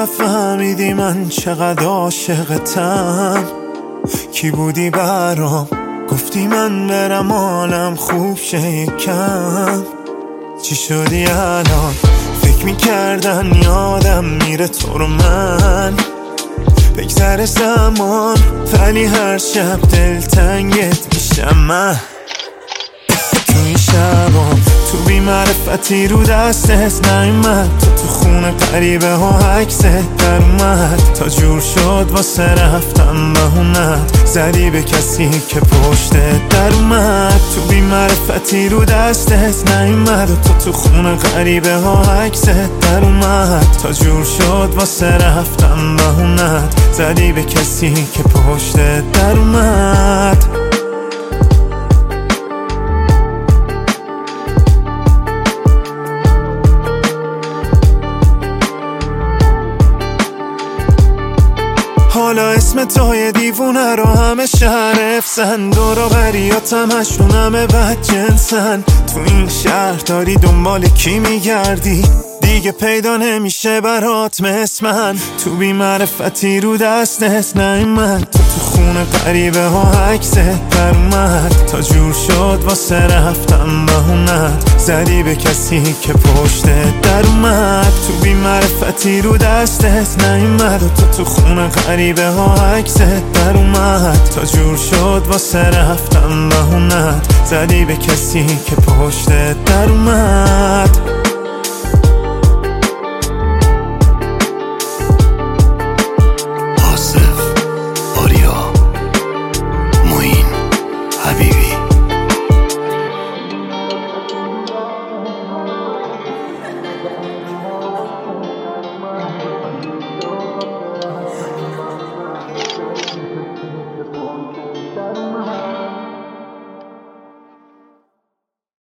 نفهمیدی من چقدر عاشقتم؟ کی بودی برام گفتی من برم حالم خوب شه یکم؟ چی شدی الان؟ فکر میکردن یادم میره تو رو من، بگذره زمان ولی هر شب دلتنگت میشم من. تو این شبام تو بی‌معرفتی رو دستت نیومد، تو خونه غریبه ها عکست در اومد، تا جور شد واسه رفتم بهونت زدی به کسی که پشتت در اومد. تو بی‌معرفتی رو دستت نیومد و تو خونه غریبه ها عکست در اومد، تا جور شد واسه رفتم بهونت زدی به کسی که پشتت در اومد. حالا اسم توی دیوونه رو همه شهر افسن، دور و بریاتم هشتون همه بد جنسن. تو این شهر داری دنبال کی میگردی؟ دیگه پیدا نمیشه برات مثل من. تو بی‌معرفتی رو دستت نیومد، تو خونه غریبه ها عکست در اومد، تا جور شد واسه رفتم بهونت زدی به کسی که پشتت در اومد. تو بی‌معرفتی رو دستت نیومد و تو خونه غریبه ها عکست در اومد، تا جور شد واسه رفتم بهونت زدی به کسی که پشتت در اومد.